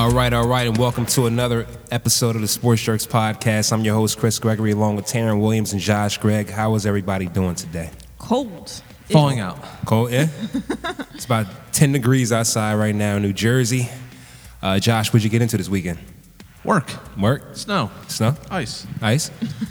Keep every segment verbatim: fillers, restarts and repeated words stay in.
All right, all right, and welcome to another episode of the Sports Jerks Podcast. I'm your host, Chris Gregory, along with Taryn Williams and Josh Gregg. How is everybody doing today? Cold. Falling out. Cold, yeah? It's about ten degrees outside right now in New Jersey. Uh, Josh, what'd you get into this weekend? Work. Work? Snow. Snow? Ice. Ice?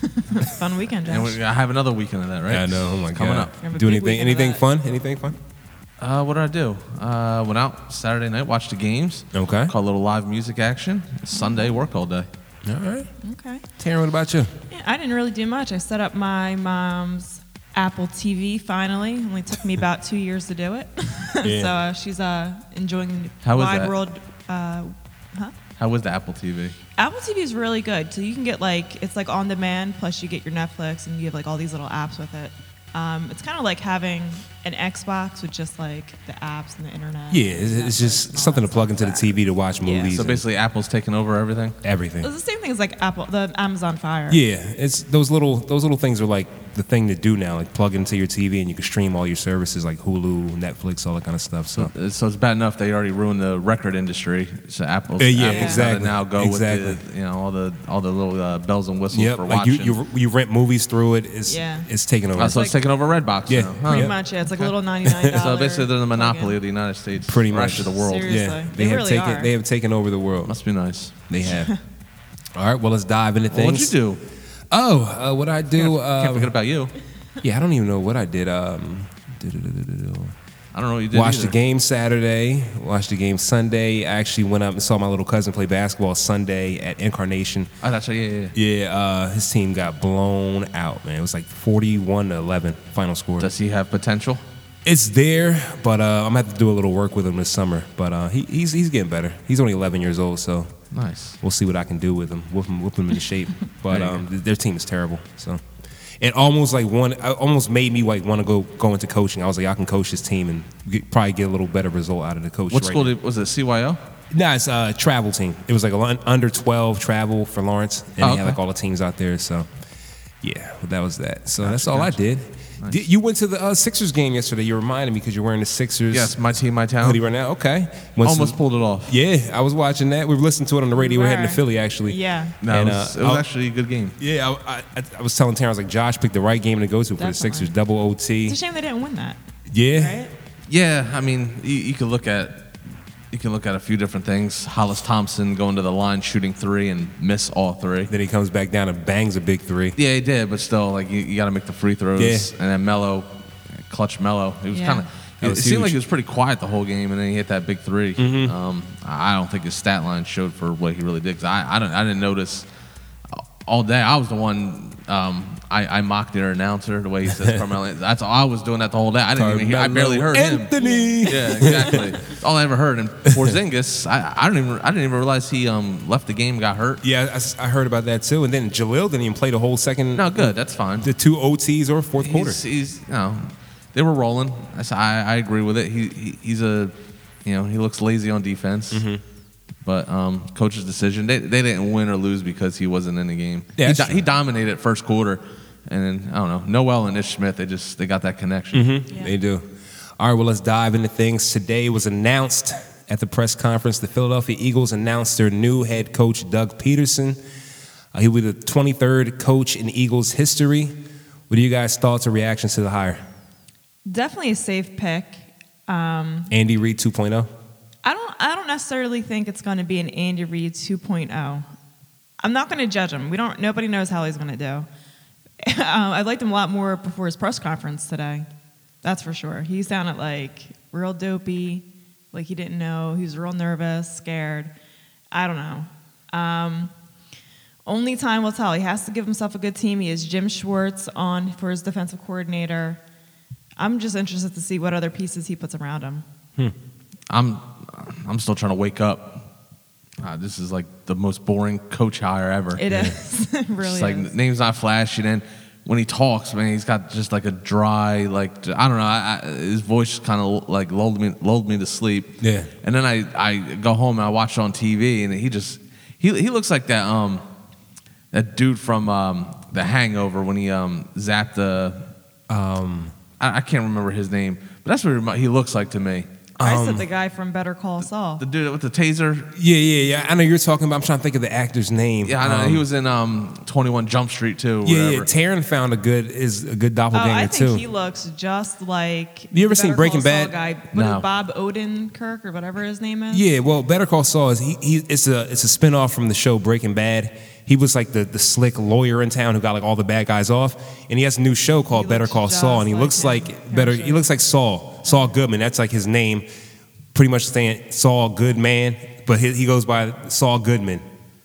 Fun weekend, And Josh. we, I have another weekend of that, right? I know, oh my It's coming God. up. have a Do big anything weekend of anything that. fun? Anything fun? Uh, what did I do? Uh, went out Saturday night, watched the games. Okay. Caught a little live music action. Sunday, work all day. All right. Okay. Taryn, what about you? Yeah, I didn't really do much. I set up my mom's Apple T V finally. It only took me about two years to do it. Yeah. so uh, she's uh, enjoying How was wide that? world. Uh, huh? How was the Apple T V? Apple T V is really good. So you can get like, it's like on demand, plus you get your Netflix and you have like all these little apps with it. Um, it's kind of like having an Xbox with just like the apps and the internet. Yeah, it's, it's Netflix just and all something that to plug stuff. into the T V to watch Yeah. movies. So and basically, Apple's taking over everything? everything. It's the same thing as like Apple, the Amazon Fire. Yeah, it's those little those little things are like the thing to do now. Like plug into your T V and you can stream all your services like Hulu, Netflix, all that kind of stuff. So Uh, So it's bad enough they already ruined the record industry. So Apple's, Uh, yeah, Apple's exactly. gotta now go Exactly. with the, you know, all the all the little uh, bells and whistles yep, for like you, watching. you you rent movies through it. It's Yeah. it's taking over. Oh, so it's like- taking over Redbox Yeah. now. huh? Pretty Yep. much, yeah. It's like a little ninety-nine dollars. So basically, they're the monopoly plug-in. of the United States. Pretty or much. actually the world. Seriously. yeah, They have really taken are. they have taken over the world. Must be nice. They have. All right, well let's dive into Well, things. what'd you do? Oh, uh, what I do? Can't Uh, forget about you. yeah, I don't even know what I did. Um, do-do-do-do-do-do. I don't know what you did. Watched either. the game Saturday. Watched the game Sunday. I actually went up and saw my little cousin play basketball Sunday at Incarnation. Oh, that's right. Yeah, yeah, yeah. Yeah, uh, his team got blown out, man. It was like forty-one to eleven final score. Does he have potential? It's there, but uh, I'm gonna have to do a little work with him this summer. But uh, he, he's he's getting better. He's only eleven years old, so Nice. we'll see what I can do with him. Whoop him, whoop him into shape. But There you um, th- their team is terrible. So it almost like one, it almost made me like want to go go into coaching. I was like, I can coach this team and get, probably get a little better result out of the coach. What right school now. did, was it? C Y O? Nah, it's a travel team. It was like a un- under twelve travel for Lawrence, and Oh, they had okay. like all the teams out there. So, yeah, that was that. So that's Gotcha, all gotcha. I did. Did- You went to the uh, Sixers game yesterday. You reminded me because you're wearing the Sixers Yes, my team, my town. hoodie right now. Okay, Went to- Almost pulled it off. Yeah, I was watching that. We were listening to it on the radio. We were heading to Were. Philly actually. Yeah. No, And, it was, uh, it was I- actually a good game. Yeah, I, I, I was telling Taryn, I was like, Josh picked the right game to go to for the Definitely. Sixers. Double O T. It's a shame they didn't win that, Yeah. right? Yeah, I mean, you, you could look at you can look at a few different things. Hollis Thompson going to the line, shooting three, and miss all three. Then he comes back down and bangs a big three. Yeah, he did, but still, like you, you got to make the free throws. Yeah. And then Melo, clutch Melo. He was Yeah. kind of. That It, was seemed huge. like he was pretty quiet the whole game, and then he hit that big 3 Mm-hmm. Um, I don't think his stat line showed for what he really did. Cause I, I don't, I didn't notice all day. I was the one. Um, I, I mocked their announcer the way he says Carmelo. That's all I was doing that the whole day. I didn't even hear. I barely heard him. Anthony. Yeah, exactly. That's all I ever heard. And Porzingis, I, I don't even. I didn't even realize he um, left the game, got hurt. Yeah, I s- I, heard about that too. And then Jalil didn't even play the whole second. No, good. That's fine. The two O Ts or fourth quarter. He's, he's you know, they were rolling. I, s- I, I agree with it. He, he he's a, you know, he looks lazy on defense. Mm-hmm. But um, coach's decision. They they didn't win or lose because he wasn't in the game. Yeah, he, that's do- true. he dominated first quarter, and then I don't know. Noel and Ish Smith. They just they got that connection. Mm-hmm. Yeah. They do. All right, well, let's dive into things. Today was announced at the press conference. The Philadelphia Eagles announced their new head coach, Doug Peterson. Uh, he will be the twenty-third coach in Eagles history. What are you guys' thoughts or reactions to the hire? Definitely a safe pick. Um, Andy Reid two point oh? I don't. I don't necessarily think it's going to be an Andy Reid two point oh. I'm not going to judge him. We don't. Nobody knows how he's going to do. um, I liked him a lot more before his press conference today. That's for sure. He sounded like real dopey, like he didn't know. He was real nervous, scared. I don't know. Um, only time will tell. He has to give himself a good team. He has Jim Schwartz on for his defensive coordinator. I'm just interested to see what other pieces he puts around him. I'm I'm still trying to wake up. Uh, this is like the most boring coach hire ever. It is. It really It's like is. name's not flashy. Then when he talks, man, he's got just like a dry, like I don't know. I, I, his voice kind of like lulled me, lulled me to sleep. Yeah. And then I, I go home and I watch it on T V, and he just he he looks like that um that dude from um The Hangover when he um zapped the Um, I, I can't remember his name, but that's what he remi- he looks like to me. I Um, said the guy from Better Call Saul. The dude with the taser. Yeah, yeah, yeah. I know you're talking about. I'm trying to think of the actor's name. Yeah, I know. Um, he was in um, twenty-one Jump Street too. Or Yeah, whatever. yeah. Taron found a good is a good Oh, doppelganger I think too. he looks just like. You ever the seen Better Breaking Call Saul Bad? Guy. What No. is Bob Odenkirk or whatever his name is. Yeah, well, Better Call Saul is he, he it's a it's a spinoff from the show Breaking Bad. He was like the, the slick lawyer in town who got like all the bad guys off, and he has a new show called He Better looks Call just Saul, and he like looks him. like better. He looks like Saul, Saul Goodman. That's like his name, pretty much saying Saul Goodman, but he, he goes by Saul Goodman.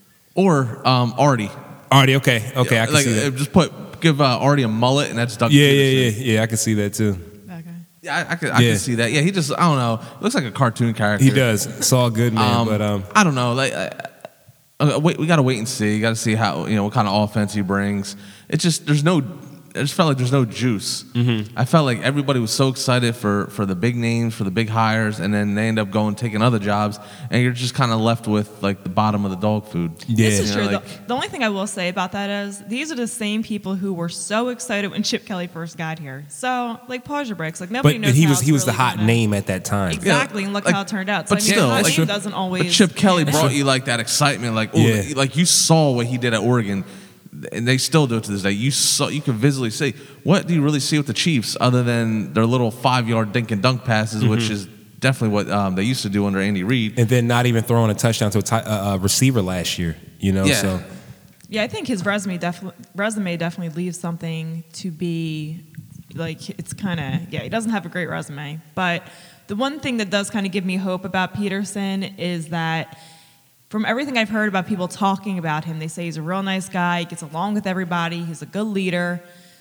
Or um, Artie. Artie, okay, okay, I can like, see that. uh, Just put give uh, Artie a mullet, and that's Doug Yeah, Peterson. yeah, yeah, yeah. I can see that too. Okay. Yeah, I, I, could, I Yeah. can see that. Yeah, he just, I don't know, looks like a cartoon character. He does, Saul Goodman, Um, but um, I don't know. Like, uh, uh, wait, we got to wait and see. You got to see how, you know, what kind of offense he brings. It's just, there's no, I just felt like there's no juice. Mm-hmm. I felt like everybody was so excited for, for the big names, for the big hires, and then they end up going taking other jobs, and you're just kind of left with like the bottom of the dog food. yeah, This is You true. know, The- like- the, only thing I will say about that is these are the same people who were so excited when Chip Kelly first got here. So, like, pause your brakes. Like, nobody but, knows but he how was it's he was the really hot gonna- name at that time. Exactly, and look like- how it turned out. So, but I mean, still, the hot like- name doesn't always. But Chip Kelly Yeah. brought you like that excitement, like ooh, Yeah. like you saw what he did at Oregon, and they still do it to this day. You saw, you can visually see what do you really see with the Chiefs other than their little five yard dink and dunk passes, Mm-hmm. which is definitely what um, they used to do under Andy Reid. And then not even throwing a touchdown to a ti- uh, uh, receiver last year, you know. Yeah. So Yeah, I think his resume definitely resume definitely leaves something to be like it's kind of yeah, he doesn't have a great resume, but the one thing that does kind of give me hope about Peterson is that from everything I've heard about people talking about him, they say he's a real nice guy, he gets along with everybody, he's a good leader.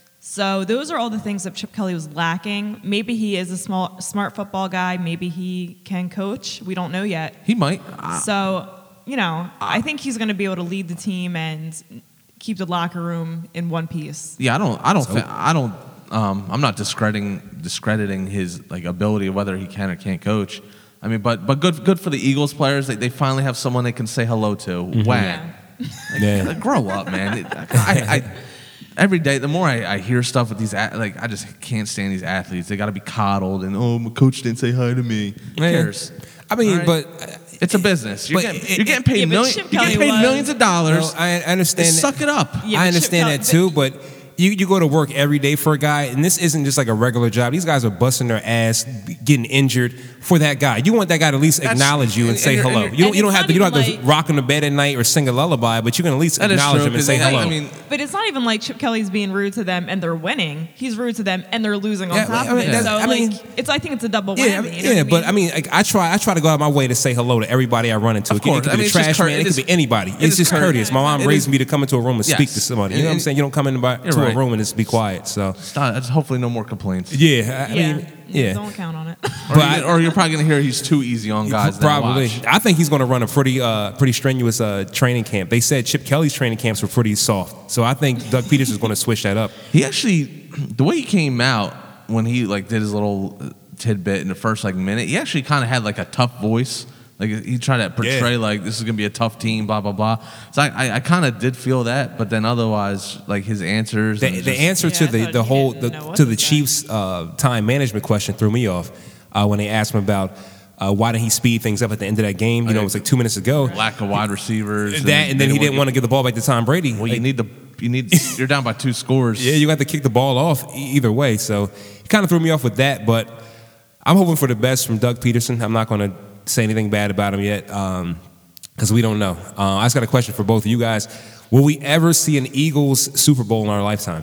So those are all the things that Chip Kelly was lacking. Maybe he is a small smart football guy, maybe he can coach. We don't know yet. He might. Uh, So, you know, I think he's going to be able to lead the team and keep the locker room in one piece. yeah, I don't. I don't. thi- I don't. Um, I'm not discrediting discrediting his like ability, whether he can or can't coach. I mean, but but good good for the Eagles players. They they finally have someone they can say hello to. Mm-hmm. Wang. Yeah. Like, Yeah. grow up, man. It- I, I, every day, the more I, I hear stuff with these, a- like I just can't stand these athletes. They got to be coddled, and oh, my coach didn't say hi to me. Who Yeah. cares? I mean, All right? but uh, It's a business. You're But getting, it- you're getting paid Yeah, but million, Chip You're getting Kelly paid was- millions of dollars. no, I understand. Just that. suck it up. Yeah, I but understand Chip that Kelly- too, but you, you go to work every day for a guy, and this isn't just like a regular job. These guys are busting their ass, getting injured for that guy. You want that guy to at least That's- acknowledge you and, and- say and you're- hello. and You don't, you're- you don't and have it's to you don't not have to even rock him to bed at night or sing a lullaby, but you can at least That is acknowledge true, him and 'cause say they- hello. I mean, But it's not even like Chip Kelly's being rude to them and they're winning. He's rude to them and they're losing on Yeah, top I of mean, it. that's- So I like, mean- it's I think it's a double whammy. yeah, I you mean, know yeah, what but I mean, like, I try, I try to go out of my way to say hello to everybody I run into. Of It, can- course. it could I be mean, a it's just trash cour- man. It, it could is- be anybody. it It's is just courteous. courteous. My mom It raised is- me to come into a room and Yes. speak to somebody. You know And- what I'm and- saying? You don't come in by, You're to right. a room and just be quiet. So Stop, that's hopefully no more complaints. yeah, I yeah, mean, yeah. Don't count on it. Or, But you, I- or you're probably gonna hear he's too easy on guys. then Probably. watch. I think he's going to run a pretty, uh, pretty strenuous uh, training camp. They said Chip Kelly's training camps were pretty soft, so I think Doug Peters is going to switch that up. He actually, the way he came out when he like did his little uh, tidbit in the first like minute, he actually kind of had like a tough voice. Like he tried to portray Yeah. like this is gonna be a tough team, blah blah blah. So I, I, I kind of did feel that, but then otherwise, like his answers, The, and the just- answer Yeah, to I the, thought the he whole didn't the, know what to to the say. Chiefs uh, time management question threw me off uh, when they asked him about uh, why didn't he speed things up at the end of that game. You know, it was like two minutes ago. lack of wide receivers. That and then he didn't want to get. give the ball back to Tom Brady. Well, you Like, need the you need you're down by two scores. yeah, you got to kick the ball off e- either way. So he kind of threw me off with that, but I'm hoping for the best from Doug Peterson. I'm not going to say anything bad about him yet because we don't know. Uh, I just got a question for both of you guys. Will we ever see an Eagles Super Bowl in our lifetime?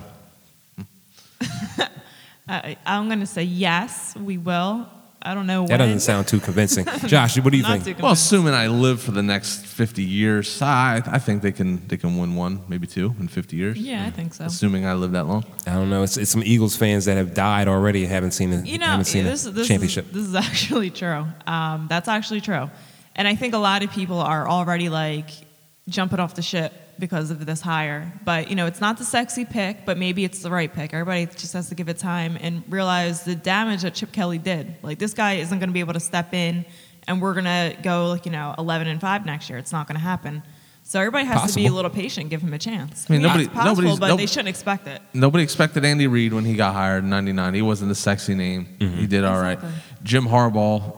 I, I'm going to say yes, we will. I don't know when. That doesn't sound too convincing. Josh, what do you Not think? too Well, convincing. assuming I live for the next fifty years, I I think they can they can win one, maybe two in fifty years. Yeah, I think so. Assuming I live that long. I don't know. It's, it's some Eagles fans that have died already and haven't seen the You know, haven't seen this, the this, championship. Is, this is actually true. Um, that's actually true. And I think a lot of people are already like jumping off the ship because of this hire. But, you know, it's not the sexy pick, but maybe it's the right pick. Everybody just has to give it time and realize the damage that Chip Kelly did. Like, this guy isn't going to be able to step in and we're going to go, like, you know, eleven and five next year. It's not going to happen. So everybody has to be a Possible. little patient, give him a chance. I mean, Yeah, nobody- it's possible, nobody's- but nob- they shouldn't expect it. Nobody expected Andy Reid when he got hired in ninety-nine. He wasn't the sexy name. He did all right. Exactly. Jim Harbaugh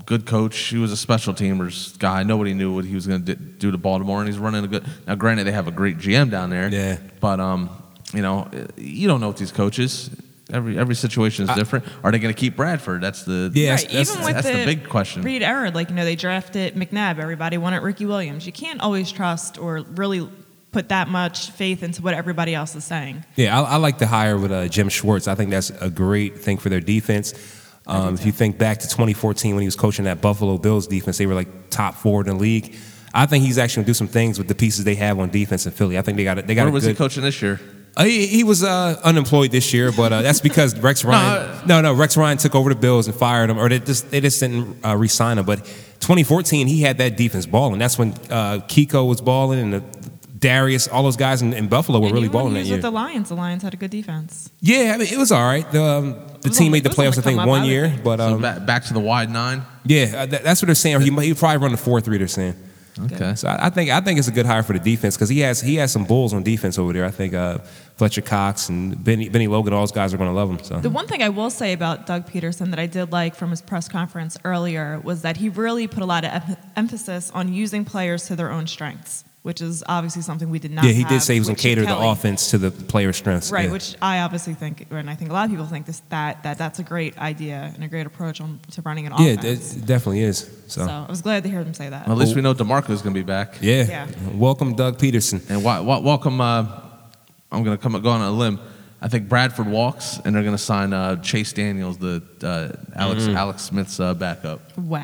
good coach. He was a special teamers guy. Nobody knew what he was going to do to Baltimore, and he's running a good. Now, granted, they have a great G M down there. Yeah. But um, you know, you don't know with these coaches. Every every situation is different. Are they going to keep Bradford? That's the Yeah, Right, that's- even with that's the, the big question. Reed era, like you know, they drafted McNabb. Everybody wanted Ricky Williams. You can't always trust or really put that much faith into what everybody else is saying. Yeah, I, I like the hire with uh, Jim Schwartz. I think that's a great thing for their defense. Um, if you think back to twenty fourteen when he was coaching that Buffalo Bills defense, they were like top four in the league. I think he's actually going to do some things with the pieces they have on defense in Philly. I think they got they got. Where a was good, he coaching this year? Uh, he, he was uh, unemployed this year, but uh, that's because Rex Ryan. no, no, Rex Ryan took over the Bills and fired him, or they just they just didn't uh, re-sign him. But twenty fourteen, he had that defense balling. That's when uh, Kiko was balling and the, Darius, all those guys in, in Buffalo were And really even when balling he that was year. with the Lions, the Lions had a good defense. Yeah, I mean, it was all right. The, um, the was team only- made the it was only playoffs, I think, come up one out of year. it. But So um, back, back to the wide nine. yeah, uh, that, that's what they're saying. He he probably run the four three. They're saying. Okay. So I, I think I think it's a good hire for the defense because he has he has some bulls on defense over there. I think uh, Fletcher Cox and Benny Benny Logan, all those guys are going to love him. So The one thing I will say about Doug Peterson that I did like from his press conference earlier was that he really put a lot of em- emphasis on using players to their own strengths, which is obviously something we did not yeah, he have did say he was going with to cater Chip the Kelly. offense to the player strengths. Right, yeah. which I obviously think, and I think a lot of people think this, that, that that's a great idea and a great approach on, to running an yeah, offense. it definitely is. So, So I was glad to hear them say that. Well, at least we know DeMarco's going to be back. yeah. Yeah. welcome Doug Peterson. And wa- wa- welcome. Uh, I'm going to come go on a limb. I think Bradford walks, and they're going to sign uh, Chase Daniels, the uh, Alex Mm-hmm. Alex Smith's uh, backup.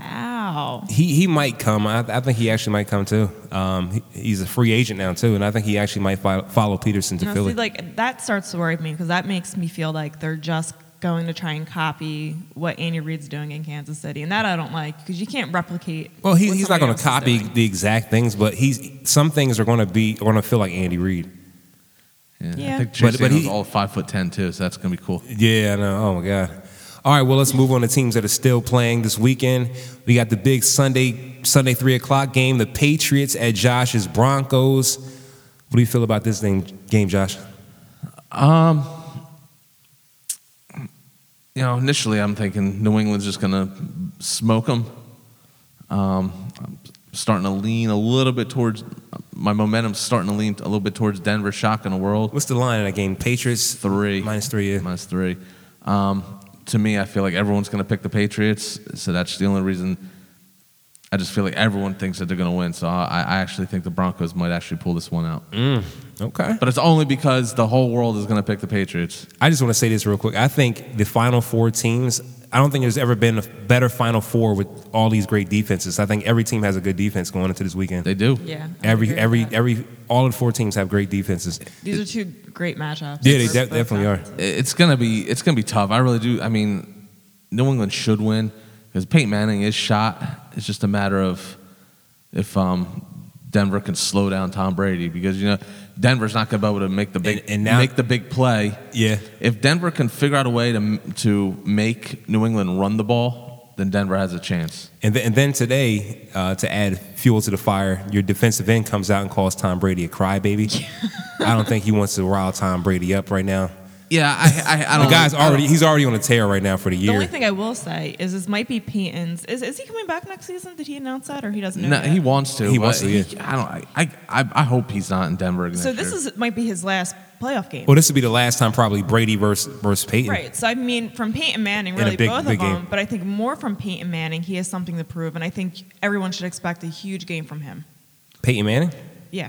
Wow. He he might come. I, I think he actually might come too. Um, he, he's a free agent now too, and I think he actually might fo- follow Peterson to Now, Philly. see, like that starts to worry me because that makes me feel like they're just going to try and copy what Andy Reid's doing in Kansas City, and that I don't like because you can't replicate. well, he, what he's not somebody going to else is copy doing. the exact things, but he's some things are going to be going to feel like Andy Reid. Yeah, Yeah. I think Chase But- but Daniels he- is all five foot ten too, so that's going to be cool. Yeah, I know. Oh my God. All right, well, let's move on to teams that are still playing this weekend. We got the big Sunday Sunday three o'clock game. The Patriots at Josh's Broncos. What do you feel about this thing, game, Josh? Um, you know, initially I'm thinking New England's just going to smoke them. Um, I'm starting to lean a little bit towards my momentum's starting to lean a little bit towards Denver, shocking the world. What's the line in that game? Patriots Three. minus three. Yeah. Minus three. Um, to me, I feel like everyone's going to pick the Patriots, so that's the only reason. I just feel like everyone thinks that they're going to win, so I, I actually think the Broncos might actually pull this one out. Mm, okay. But it's only because the whole world is going to pick the Patriots. I just want to say this real quick. I think the Final Four teams, I don't think there's ever been a better Final Four with all these great defenses. I think every team has a good defense going into this weekend. They do. Yeah. I would Every, agree with every, that. every, all of the four teams have great defenses. These are two great matchups. Yeah, they for de- both definitely are. conferences. It's gonna be it's gonna be tough. I really do. I mean, New England should win because Peyton Manning is shot. It's just a matter of if um, Denver can slow down Tom Brady because you know Denver's not gonna be able to make the big And- and now- make the big play. Yeah. If Denver can figure out a way to to make New England run the ball, then Denver has a chance. And, th- and then today, uh, to add fuel to the fire, your defensive end comes out and calls Tom Brady a crybaby. I don't think he wants to rile Tom Brady up right now. Yeah, I I, I don't. The guy's I don't- already he's already on a tear right now for the The year. only thing I will say is this might be Peyton's. Is, is he coming back next season? Did he announce that, or he doesn't know? No, yet? he wants to. He but wants to, yeah. he- I don't. I, I I hope he's not in Denver. So next this year. is might be his last playoff game. well, this would be the last time probably Brady versus versus Peyton. Right. So I mean, from Peyton Manning, In a really big- both big of them. game. But I think more from Peyton Manning, he has something to prove, and I think everyone should expect a huge game from him. Peyton Manning. Yeah.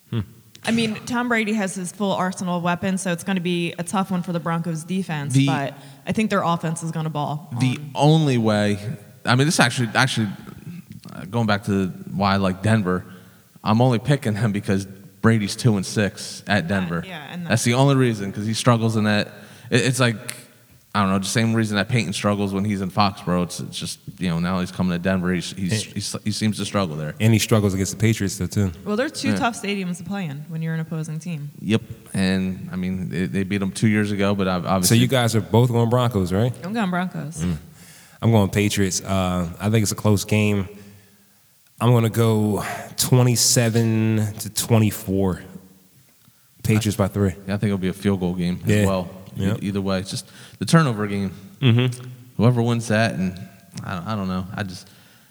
I mean, Tom Brady has his full arsenal of weapons, so it's going to be a tough one for the Broncos defense. The- but I think their offense is going to ball. The only way, I mean, this actually, actually, uh, going back to why I like Denver, I'm only picking him because Brady's two and six at Denver. yeah, and that- that's the only reason because he struggles in that. It, it's like I don't know, the same reason that Peyton struggles when he's in Foxborough. It's, it's just you know now he's coming to Denver. He's, he's, he's he seems to struggle there. And he struggles against the Patriots though too. Well, they're two Yeah. tough stadiums to play in when you're an opposing team. Yep, and I mean they, they beat him two years ago, but I've So obviously you guys are both going Broncos, right? I'm going Broncos. I'm going Patriots. Uh, I think it's a close game. I'm going to go twenty-seven to twenty-four. Patriots by three. Yeah, I think it'll be a field goal game as Yeah. well. Yep. E- Either way, it's just the turnover game. Mm-hmm. Whoever wins that, and I don't, I don't know. I just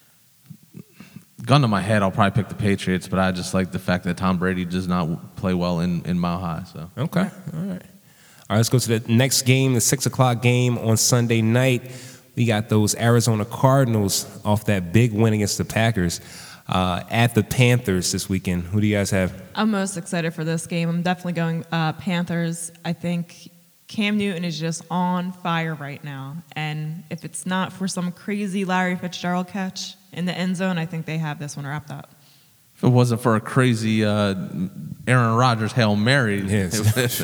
gun to my head, I'll probably pick the Patriots, but I just like the fact that Tom Brady does not play well in, in Mile High. So Okay, all right. All right, let's go to the next game, the six o'clock game on Sunday night. We got those Arizona Cardinals off that big win against the Packers uh, at the Panthers this weekend. Who do you guys have? I'm most excited for this game. I'm definitely going uh, Panthers. I think Cam Newton is just on fire right now. And if it's not for some crazy Larry Fitzgerald catch in the end zone, I think they have this one wrapped up. if it wasn't for a crazy uh, Aaron Rodgers Hail Mary, Yes.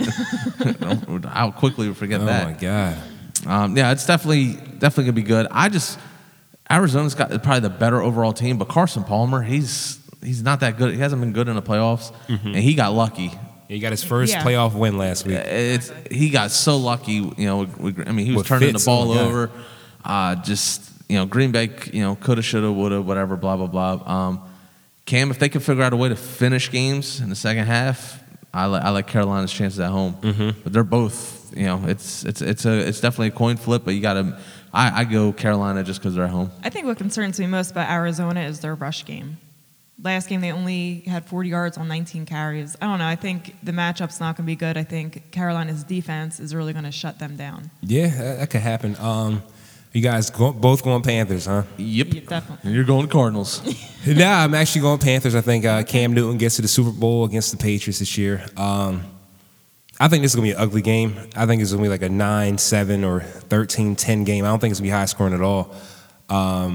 how quickly we forget Oh, that. my God. Um, yeah, it's definitely definitely gonna be good. I just Arizona's got probably the better overall team, but Carson Palmer, he's he's not that good. He hasn't been good in the playoffs, and he got lucky. He got his first Yeah. playoff win last week. It's he got so lucky. You know, with, with, I mean, he was With turning Fitz, the ball oh my God. over. Uh, just you know, Green Bay, you know, coulda, shoulda, woulda, whatever, blah blah blah. Um, Cam, if they could figure out a way to finish games in the second half, I like I like Carolina's chances at home. Mm-hmm. But they're both, you know, it's it's it's a it's definitely a coin flip. But you got to, I, I go Carolina just because they're at home. I think what concerns me most about Arizona is their rush game. Last game, they only had forty yards on nineteen carries. I don't know. I think the matchup's not going to be good. I think Carolina's defense is really going to shut them down. Yeah, that, that could happen. Um, you guys go, both going Panthers, huh? Yep, Yeah, definitely. And you're going Cardinals. Nah, I'm actually going Panthers. I think uh, Cam Newton gets to the Super Bowl against the Patriots this year. Um, I think this is going to be an ugly game. I think it's going to be like a nine seven or thirteen ten game. I don't think it's going to be high scoring at all. Um,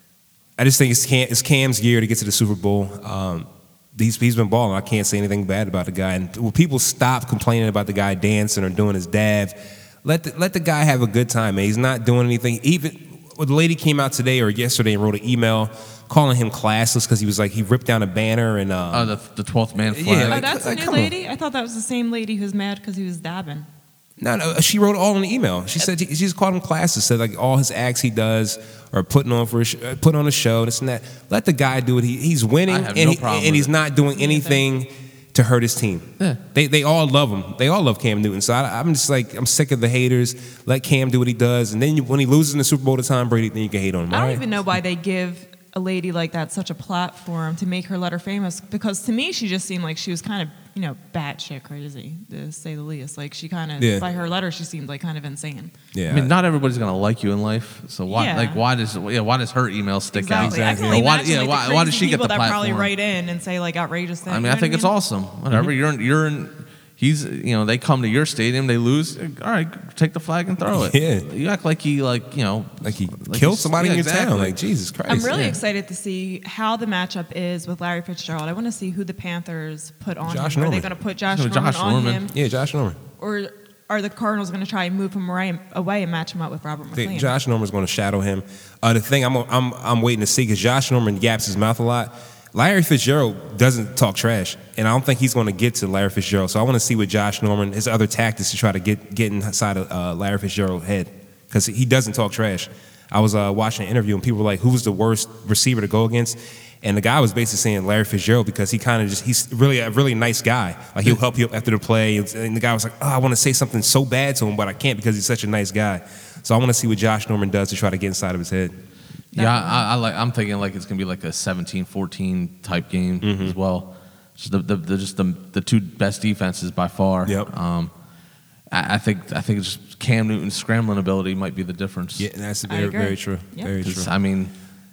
I just think it's, Cam, it's Cam's year to get to the Super Bowl. Um, he's, he's been balling. I can't say anything bad about the guy. And when people stop complaining about the guy dancing or doing his dab, let the, let the guy have a good time, man. He's not doing anything. Even well, the lady came out today or yesterday and wrote an email calling him classless because he was like, he ripped down a banner and um, Oh, the the twelfth man Yeah, flag. Oh, like- that's like, a new come on. lady? I thought that was the same lady who's mad because he was dabbing. No, no, she wrote it all in the email. She said she just called him classes. Said like all his acts he does are putting on for a sh- uh, put on a show. This and that. Let the guy do it. He, he's winning, I have and no he, problem and with he's it. not doing anything to hurt his team. Yeah. They they all love him. They all love Cam Newton. So I, I'm just like I'm sick of the haters. Let Cam do what he does, and then you, when he loses in the Super Bowl to Tom Brady, then you can hate on him. I all don't right? even know why they give a lady like that such a platform to make her let her famous, because to me she just seemed like she was kind of, you know, batshit crazy, to say the least. Like she kind of, Yeah. by her letter, she seemed like kind of insane. Yeah, I mean, not everybody's gonna like you in life, so why? Yeah. Like, why does yeah? Why does her email stick Exactly. out? I can Exactly. only Or why, imagine, yeah, like, the why, why does crazy she get the people that platform? probably write in and say like outrageous things. I mean, you I know think what it's mean? awesome. Whatever. You're in, you're in. He's, you know, they come to your stadium, they lose. All right, take the flag and throw it. Yeah. You act like he, like, you know, like he like killed he's- somebody yeah, in your exactly. town. Like Jesus Christ. I'm really yeah. excited to see how the matchup is with Larry Fitzgerald. I want to see who the Panthers put on Josh him. Are they Norman. going to put Josh So Norman Josh on Norman. him? yeah, Josh Norman. Or are the Cardinals going to try and move him away, away and match him up with Robert I think McLean? Josh Norman's going to shadow him. Uh, the thing I'm I'm I'm waiting to see because Josh Norman yaps his mouth a lot. Larry Fitzgerald doesn't talk trash, and I don't think he's going to get to Larry Fitzgerald. So I want to see what Josh Norman, his other tactics to try to get get inside of uh, Larry Fitzgerald's head because he doesn't talk trash. I was uh, watching an interview and people were like, "Who was the worst receiver to go against?" And the guy was basically saying Larry Fitzgerald because he kind of just he's really a really nice guy. Like he'll help you up after the play. And, and the guy was like, "Oh, I want to say something so bad to him, but I can't because he's such a nice guy." So I want to see what Josh Norman does to try to get inside of his head. Yeah, I, I like. I'm thinking like it's gonna be like a seventeen fourteen type game Mm-hmm. as well. Just the, the, the just the the two best defenses by far. Yep. Um, I, I think I think it's just Cam Newton's scrambling ability might be the difference. Yeah, that's I very agree. very true. Yep. Very true. It's- I mean,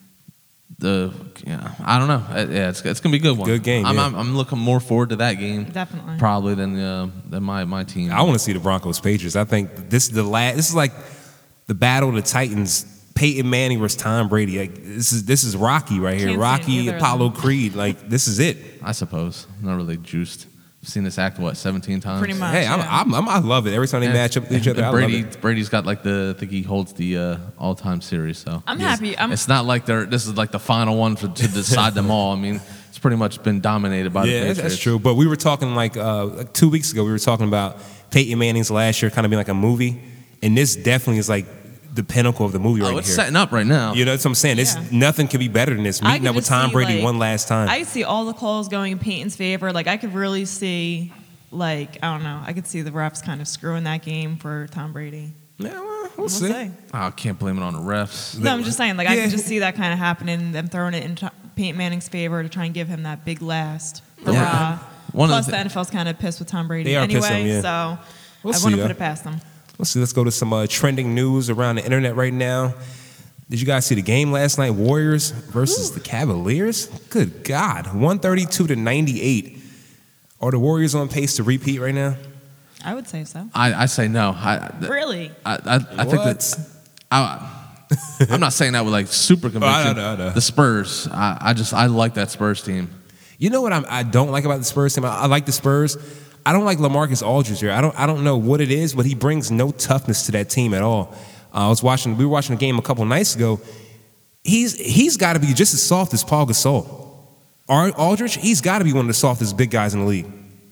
the yeah, I don't know. Uh, Yeah, it's it's gonna be a good one. Good game, I'm, yeah. I'm, I'm looking more forward to that game. Definitely. Probably than uh, than my my team. I want to see the Broncos Patriots. I think this is the last. This is like the battle of the Titans. Peyton Manning versus Tom Brady. Like this is this is Rocky right here. Can't see Rocky, either of Apollo them. Creed. Like this is it. I suppose. I'm not really juiced. I've seen this act what seventeen times. Pretty much. Hey, I'm, yeah. I'm, I'm, I love it. Every time they Yeah. match up with each other, I Brady love it. Brady's got like the I think he holds the uh, all time series. So I'm Yes. happy. I'm- it's not like they're this is like the final one for, to decide them all. I mean, it's pretty much been dominated by the Yeah, Patriots. that's, that's true. But we were talking like, uh, like two weeks ago. We were talking about Peyton Manning's last year kind of being like a movie, and this definitely is like the pinnacle of the movie Oh, right it's here. setting up right now. You know what I'm saying? It's Yeah. nothing can be better than this. I Meeting could up with just Tom see, Brady like- one last time. I could see all the calls going in Peyton's favor. Like I could really see, like I don't know, I could see the refs kind of screwing that game for Tom Brady. Yeah, well, we'll, We'll see. see. Oh, I can't blame it on the refs. No, I'm just saying, like, I Yeah. can just see that kind of happening, them throwing it in t- Peyton Manning's favor to try and give him that big last hurrah. Yeah. One of Plus, the the, thi- N F L's kind of pissed with Tom Brady They are anyway, pissed at him, yeah. so We'll I see, want to though. put it past them. Let's see. Let's go to some uh, trending news around the internet right now. Did you guys see the game last night? Warriors versus the Cavaliers. Good God, one thirty-two to ninety-eight. Are the Warriors on pace to repeat right now? I would say so. I, I say no. I, th- Really? I, I, I think that I, I'm not saying that with like super conviction. know, I know. The Spurs. I, I just I like that Spurs team. You know what I'm, I don't like about the Spurs team? I, I like the Spurs. I don't like LaMarcus Aldridge here. I don't. I don't know what it is, but he brings no toughness to that team at all. Uh, I was watching. We were watching a game a couple nights ago. He's he's got to be just as soft as Paul Gasol. Ar- Aldridge, he's got to be one of the softest big guys in the league.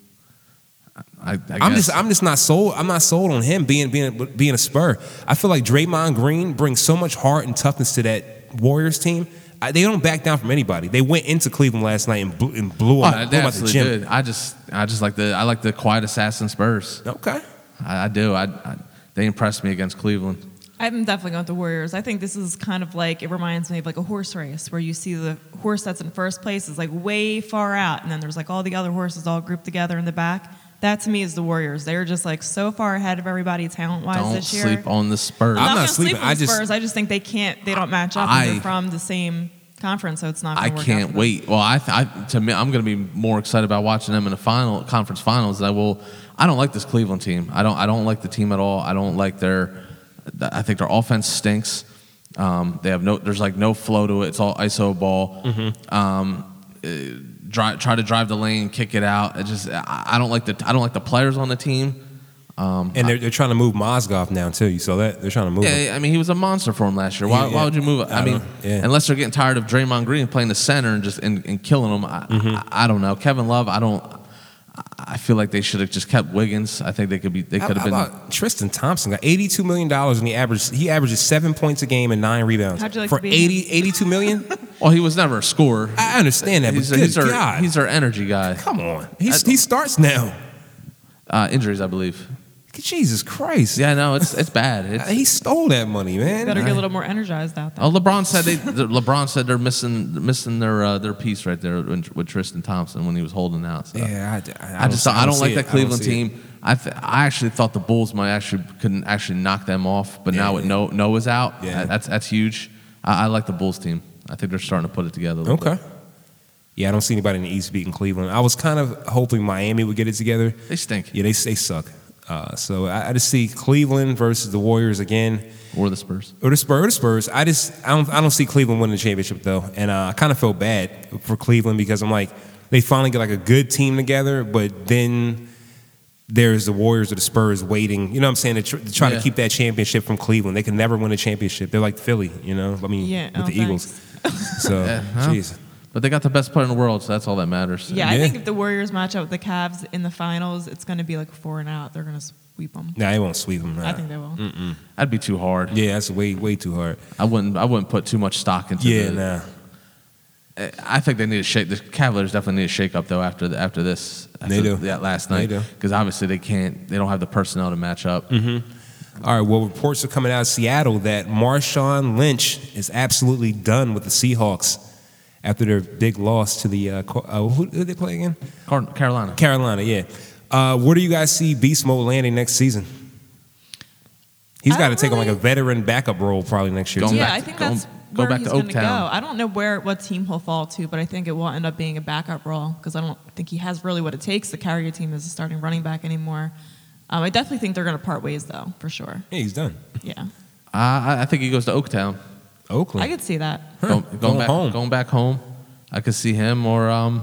I, I I'm guess. just I'm just not sold. I'm not sold on him being being being a Spur. I feel like Draymond Green brings so much heart and toughness to that Warriors team. I, they don't back down from anybody. They went into Cleveland last night and blew, and blew Oh, them, blew they them out the absolutely gym. did. I just I just like the I like the quiet assassin Spurs. Okay. I, I do. I, I they impressed me against Cleveland. I'm definitely going with the Warriors. I think this is kind of like, it reminds me of like a horse race where you see the horse that's in first place is like way far out, and then there's like all the other horses all grouped together in the back. That to me is the Warriors. They're just like so far ahead of everybody talent-wise Don't this year. sleep on the Spurs. I'm, I'm not, not going to sleep sleeping. on I the just- Spurs. I just think they can't, they don't match up, I- and they're from the same conference, so it's not I going to work out can't for them. wait. Well, I, I to me, I'm going to be more excited about watching them in the final conference finals. Than I will. I don't like this Cleveland team. I don't. I don't like the team at all. I don't like their. I think their offense stinks. Um, they have no. There's like no flow to it. It's all I S O ball. Mm-hmm. Um, uh, try try to drive the lane, kick it out. It just. I, I don't like the. I don't like the players on the team. Um, And they're, they're trying to move Mozgov now too. You saw that? They're trying to move him. Yeah, I mean, he was a monster for him last year. Why, Yeah, why would you move? I I mean, know, yeah. unless they're getting tired of Draymond Green playing the center and just and, and killing him. I, Mm-hmm. I, I don't know. Kevin Love, I don't. I feel like they should have just kept Wiggins. I think they could be. They How, could have how been. about Tristan Thompson got eighty-two million dollars and he averaged he averages seven points a game and nine rebounds. How'd you like for to be eighty, eighty-two million? Well, he was never a scorer. I understand that, but he's, good he's, our, God. he's our energy guy. Come on. He's, he starts now. Uh, injuries, I believe. Jesus Christ. Yeah, no, it's it's bad. It's, He stole that money, man. Better get a little more energized out there. Oh, LeBron said they. the- LeBron said they're missing missing their uh, their piece right there with, with Tristan Thompson when he was holding out. So. Yeah, I, I, I just don't, I don't, see like it. that I don't Cleveland see it. team. I th- I actually thought the Bulls might actually couldn't actually knock them off, but now Yeah. with no Noah's out, Yeah. that- that's that's huge. I, I like the Bulls team. I think they're starting to put it together. A little Okay. bit. Yeah, I don't see anybody in the East beating Cleveland. I was kind of hoping Miami would get it together. They stink. Yeah, they they suck. Uh, so I, I just see Cleveland versus the Warriors again, Or the Spurs. or the Spurs. Or the Spurs. I just I don't I don't see Cleveland winning the championship though, and uh, I kind of feel bad for Cleveland because I'm like they finally get like a good team together, but then there's the Warriors or the Spurs waiting. You know what I'm saying? To, tr- to try Yeah. to keep that championship from Cleveland. They can never win a championship. They're like Philly. You know, I mean, Yeah, with oh, the Eagles. So, Yeah, huh? jeez. But they got the best player in the world, so that's all that matters. Yeah, I Yeah. think if the Warriors match up with the Cavs in the finals, it's going to be like a four and out. They're going to sweep them. Nah, they won't sweep them. I think they will. That'd be too hard. Yeah, that's way way too hard. I wouldn't I wouldn't put too much stock into. Yeah, the, nah. I think they need to shake. The Cavaliers definitely need to shake up though after the, after this. After They do. that last They night do. because obviously they can't. They don't have the personnel to match up. All right, well, reports are coming out of Seattle that Marshawn Lynch is absolutely done with the Seahawks after their big loss to the, uh, Co- uh, who did they play again? Car- Carolina. Carolina, yeah. Uh, where do you guys see Beast Mode landing next season? He's I got to don't take on like a really- veteran backup role probably next year. Going too. Yeah, back I to- think going- that's go where back he's to going to go. Oaktown. I don't know where what team he'll fall to, but I think it will end up being a backup role because I don't think he has really what it takes to carry a team as a starting running back anymore. Um, I definitely think they're going to part ways, though, for sure. Yeah, he's done. Yeah, Uh, I, I think he goes to Oaktown. Oakland. I could see that. Huh, Going, going going back home. Going back home. I could see him or um,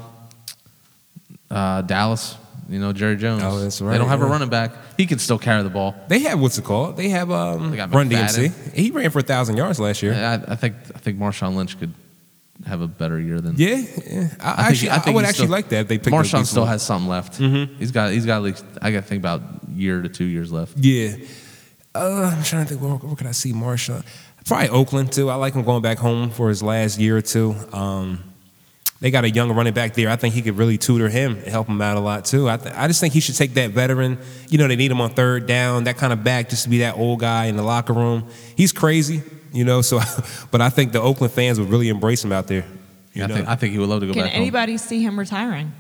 uh, Dallas. You know, Jerry Jones. Oh, that's They right, don't have a yeah. running back. He can still carry the ball. They have what's it called? They have um, They got Run D M C. McFadden. He ran for a thousand yards last year. I, I think I think Marshawn Lynch could have a better year than. Yeah, yeah. I, I think- actually, I I, think would he's actually still- like that if they picked up Marshawn Beast still Mode. has something left. Mm-hmm. He's got he's got at least I got to think about year to two years left. Yeah. Uh, I'm trying to think, where, where could I see Marshawn? Probably Oakland, too. I like him going back home for his last year or two. Um, They got a young running back there. I think he could really tutor him and help him out a lot too. I, th- I just think he should take that veteran. You know, they need him on third down, that kind of back, just to be that old guy in the locker room. He's crazy, you know. So, but I think the Oakland fans would really embrace him out there. You I know? think I think he would love to go Can back home. anybody see him retiring?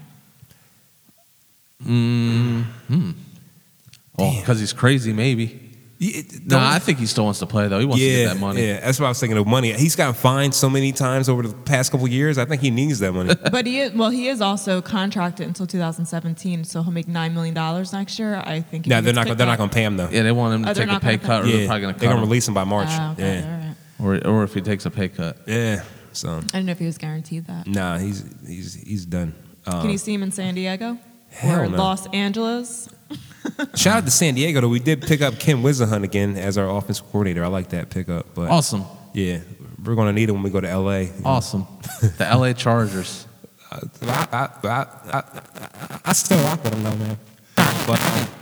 Well, because he's crazy, maybe. Yeah, No, don't- I think he still wants to play though. He wants to yeah, get that money. yeah, that's what I was thinking of money. He's gotten fined so many times over the past couple of years. I think he needs that money. But he is, well, he is also contracted until two thousand seventeen, so he'll make nine million dollars next year. I think. if No, he they're gets not. picked They're not up- going to pay him though. Yeah, they want him to Oh, they're take a not pay gonna cut, or pay- they're Yeah, probably going to they're cut going to him. release him by March. Oh, okay, yeah, all right. Or, or if he takes a pay cut. yeah. So I don't know if he was guaranteed that. nah, he's he's he's done. Um, Can you see him in San Diego hell or no. Los Angeles? Shout out to San Diego though. We did pick up Kim Wisenhunt again as our offensive coordinator. I like that pickup. But Awesome. yeah, we're going to need him when we go to L A. Awesome. The L A Chargers. I, I, I, I, I still rock with him though, man. But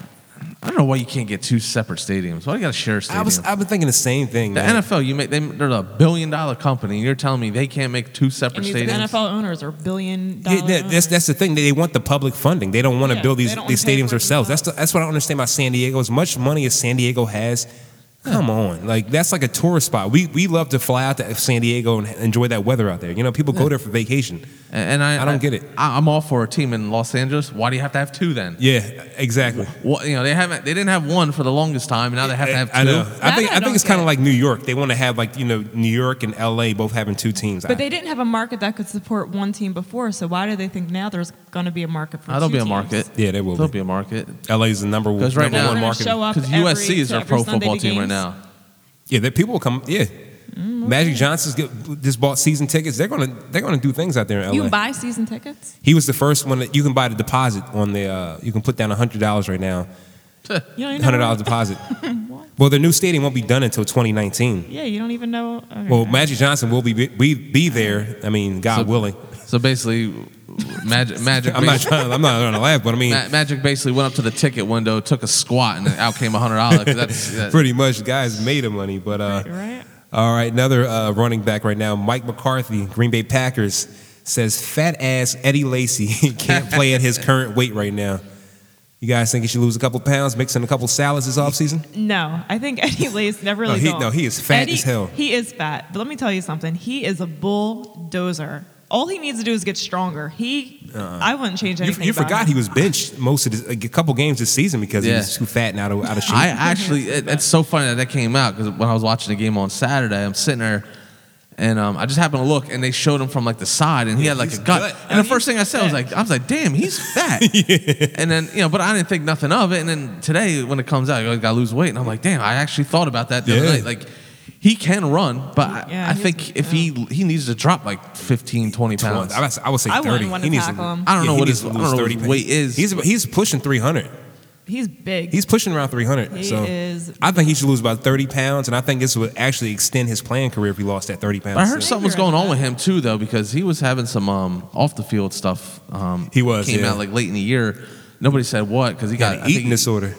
I don't know why you can't get two separate stadiums. Why do you got to share a I stadium? was I've been thinking the same thing. the man. N F L, you make they, they're a billion dollar company, and you're telling me they can't make two separate And these stadiums? N F L owners are billion Yeah, dollar that- that's owners. that's the thing. They, they want the public funding. They don't want to Yeah, build these they don't these wanna pay stadiums for it themselves. That's the, themselves. that's what I don't understand about San Diego. As much money as San Diego has, come on, like that's like a tourist spot. We we love to fly out to San Diego and enjoy that weather out there. You know, people go there for vacation. And, and I, I don't get it. I, I'm all for a team in Los Angeles. Why do you have to have two then? Yeah, exactly. Well, you know they haven't. They didn't have one for the longest time, and now they have to have two. I know. I That think I I think don't it's kind of get. like New York. They want to have like you know New York and L A both having two teams. But they didn't have a market that could support one team before, so why do they think now there's going to be a market for Uh, there'll two be a teams? market. Yeah, there will There'll be. be a market. L A is the number, 'Cause right number now- one They're gonna market. show up Because every- U S C is to their every pro Sunday football to team right games. now. Yeah, that people will come. Yeah, Magic Johnson's get, just bought season tickets. They're gonna they're gonna do things out there in L A. You can buy season tickets. He was the first one that you can buy the deposit on the. Uh, you can put down hundred dollars right now. You don't even Hundred know. dollars deposit. Well, the new stadium won't be done until twenty nineteen. Yeah, you don't even know. Okay. Well, Magic Johnson will be be, be there. I mean, God So- willing. So basically, Magic Magic. I'm not trying. I'm not trying to laugh, but I mean, Ma- Magic basically went up to the ticket window, took a squat, and then out came a hundred dollars. That's that, pretty much, guys made of money. But uh, right? all right, another uh, running back right now, Mike McCarthy, Green Bay Packers, says fat ass Eddie Lacy can't play at his current weight right now. You guys think he should lose a couple pounds, mix in a couple salads this offseason? No, I think Eddie Lace never really. No, he- don't. no, he is fat Eddie- as hell. He is fat, but let me tell you something. He is a bulldozer. All he needs to do is get stronger. He, I wouldn't change You, anything. you about forgot him. he was benched most of this, like, a couple games this season because he Yeah. was too fat and out of, out of shape. I actually, it, it's so funny that that came out because when I was watching the game on Saturday, I'm sitting there, and um, I just happened to look, and they showed him from like the side, and he had like he's a gut. gut. And the first thing I said was like, I was like, damn, he's fat. And then you know, but I didn't think nothing of it. And then today, when it comes out, you got to lose weight, and I'm like, damn, I actually thought about that the Yeah. other night. Like, he can run, but I, Yeah, I he's- think if he he needs to drop like fifteen, twenty pounds. I would, I would say I wouldn't thirty. wanna he needs tackle him. I don't know he what needs his- to I don't lose know what thirty his pounds. weight is. He's he's pushing three hundred. He's big. He's pushing around three hundred. He so is I think he should lose about thirty pounds, and I think this would actually extend his playing career if he lost that thirty pounds. But I heard So- something was you're going right on about with him too, though, because he was having some um, off the field stuff. Um, He was, came yeah. out like late in the year. Nobody said what because he got Got I an think eating he- disorder.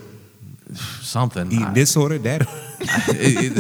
something. Eating I- disorder, that. it-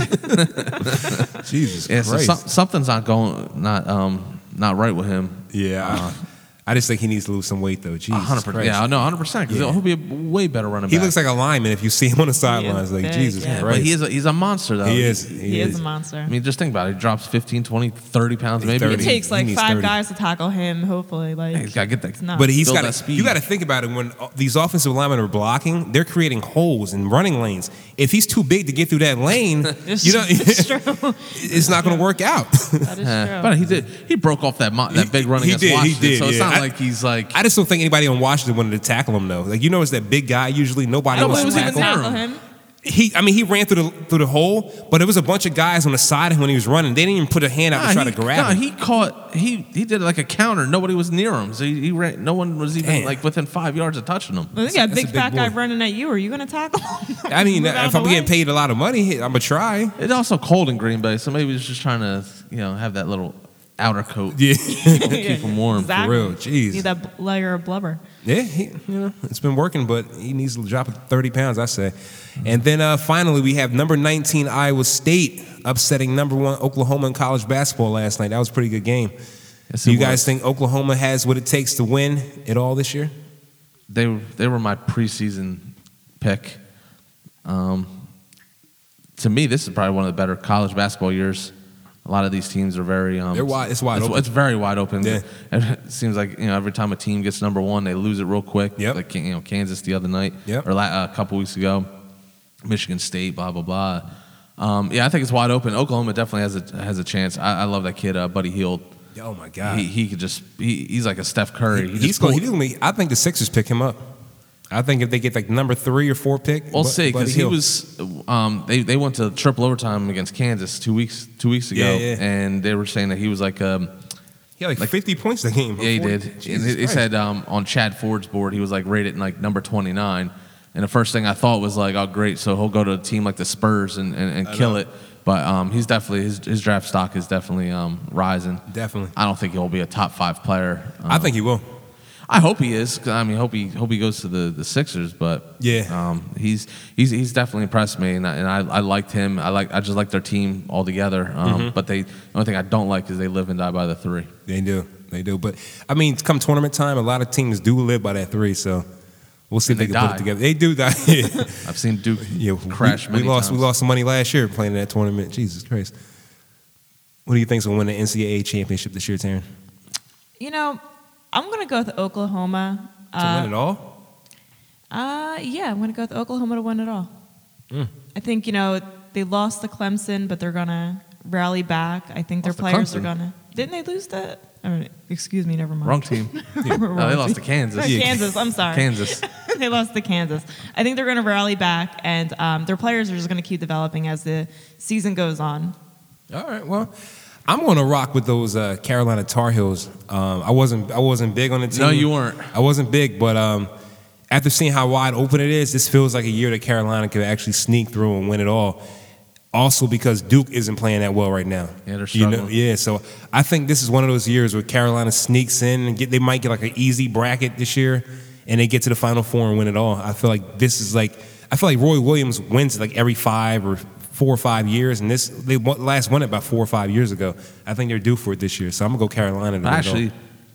it- Jesus yeah, so Christ. some, something's not going not um not right with him. yeah, I, I just think he needs to lose some weight though. Jesus hundred percent. Christ. Yeah, no, hundred percent. Because Yeah. he'll be a way better running He back. looks like a lineman if you see him on the sidelines. Like big, Jesus yeah. Christ. but he is a, he's a monster though. He is. he is a monster. I mean, just think about it. He drops fifteen, twenty, thirty pounds maybe. thirty. it takes he like needs five thirty. guys to tackle him. Hopefully, like He's got to get that. it's not. But he's Build got that to. speed. You got to think about it when uh, these offensive linemen are blocking. They're creating holes in running lanes. If he's too big to get through that lane, It's, you know, it's true. it's not going to work out. That is Yeah. true. But he did. He broke off that mo- that big run He against did, he Washington. did, so it's yeah. not I- like he's like. I just don't think anybody on Washington wanted to tackle him though. Like you know, it's that big guy. Usually, nobody Nobody wants was to even tackle. near tackle him. him. He, I mean, he ran through the through the hole, but there was a bunch of guys on the side when he was running. They didn't even put a hand out Nah, to try he, to grab nah, him. he caught. He he did like a counter. Nobody was near him, so he, he ran. No one was even Damn. like within five yards of touching him. Well, you got a That's big a big fat guy boy. running at you. Are you going to tackle him? I mean, Move out if the I'm way? getting paid a lot of money, I'm gonna try. It's also cold in Green Bay, so maybe he's just trying to you know have that little outer coat. Yeah, Keep him warm. Exactly. For real, jeez. Need that b- layer of blubber. yeah. He, you know, it's been working, but he needs to drop thirty pounds, I say. And then uh, finally, we have number nineteen Iowa State upsetting number one Oklahoma in college basketball last night. That was a pretty good game. Yes, Do it you guys was. think Oklahoma has what it takes to win it all this year? They they were my preseason pick. Um, to me, this is probably one of the better college basketball years. A lot of these teams are very um, They're wide- it's wide it's, open. It's very wide open. Yeah. It seems like you know every time a team gets number one, they lose it real quick. Yep. Like you know Kansas the other night, Yep. or la- a couple weeks ago, Michigan State, blah blah blah. Um, yeah, I think it's wide open. Oklahoma definitely has a has a chance. I, I love that kid, uh, Buddy Hield. Oh my God, He he could just he, he's like a Steph Curry. He he's just going. pulled- He's going to be. I think the Sixers pick him up. I think if they get like number three or four pick, We'll Bu- see Buddy because he Hield. was. Um, they they went to triple overtime against Kansas two weeks two weeks ago, Yeah, yeah. and they were saying that he was like. Um, He had like, like- fifty points that game. yeah, he forty. did. And Jesus he, he Christ. said um, on Chad Ford's board he was like rated like number twenty-nine, and the first thing I thought was like, oh great, so he'll go to a team like the Spurs and, and, and I kill know. it. But um, he's definitely his, his draft stock is definitely um, rising. Definitely. I don't think he'll be a top five player. Um, I think he will. I hope he is. 'Cause, I mean, hope he hope he goes to the, the Sixers. But Yeah. um, he's he's he's definitely impressed me, and I, and I, I liked him. I like I just like their team all together. Um, Mm-hmm. But they the only thing I don't like is they live and die by the three. They do. They do. But I mean, come tournament time, a lot of teams do live by that three. So we'll see if And they, they can put die. it together. They do die. I've seen Duke Yeah, crash we, many we lost. times. We lost some money last year playing in that tournament. Jesus Christ. What do you think's gonna win the N C double A championship this year, Taryn? You know, I'm going to go with Oklahoma. To Uh, win it all? Uh, yeah, I'm going to go with Oklahoma to win it all. Mm. I think, you know, they lost to Clemson, but they're going to rally back. I think their Lost to players are Clemson? going to. Didn't they lose that? I mean, excuse me, never mind. Wrong team. Wrong No, they lost to team. Kansas. Yeah. Kansas, I'm sorry. Kansas. They lost to Kansas. I think they're going to rally back, and um, their players are just going to keep developing as the season goes on. All right. Well, I'm gonna rock with those uh, Carolina Tar Heels. Um, I wasn't. I wasn't big on the team. No, you weren't. I wasn't big, but um, after seeing how wide open it is, this feels like a year that Carolina could actually sneak through and win it all. Also, because Duke isn't playing that well right now. Yeah, they're You know, struggling. yeah. So I think this is one of those years where Carolina sneaks in and get. They might get like an easy bracket this year, and they get to the Final Four and win it all. I feel like this is like. I feel like Roy Williams wins like every five or four or five years, and this they won- last won it about four or five years ago. I think they're due for it this year, so I'm gonna go Carolina. To win it all. Actually,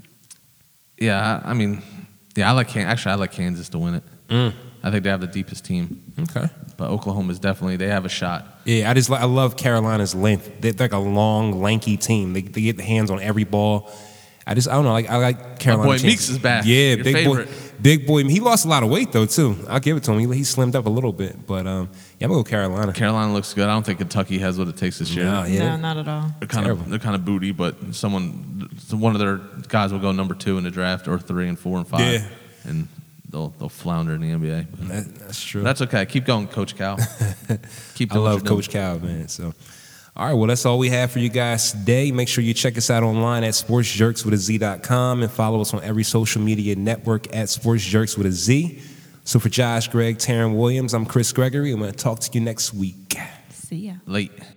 yeah, I I mean, yeah, I like Kan- actually I like Kansas to win it. Mm. I think they have the deepest team, Okay. but Oklahoma is definitely they have a shot. Yeah, I just li- I love Carolina's length. They're like a long, lanky team. They, they get the hands on every ball. I just I don't know. Like I like Carolina. boy chances. Meeks is back. Yeah, Your big favorite. boy. Big boy. He lost a lot of weight though too. I'll give it to him. He, he slimmed up a little bit, but um, yeah, I'm gonna go Carolina. Carolina looks good. I don't think Kentucky has what it takes this year. No, yeah. No, not at all. They're kind Terrible. of they're kind of booty, but someone one of their guys will go number two in the draft, or three and four and five, Yeah. and they'll they'll flounder in the N B A. But That, that's true. that's okay. Keep going, Coach Cal. Keep I doing what love you're doing. Coach Cal, man. So, all right, well, that's all we have for you guys today. Make sure you check us out online at sports jerks with a z dot com and follow us on every social media network at sports jerks with a Z. So for Josh, Greg, Taryn Williams, I'm Chris Gregory. I'm going to talk to you next week. See ya. Late.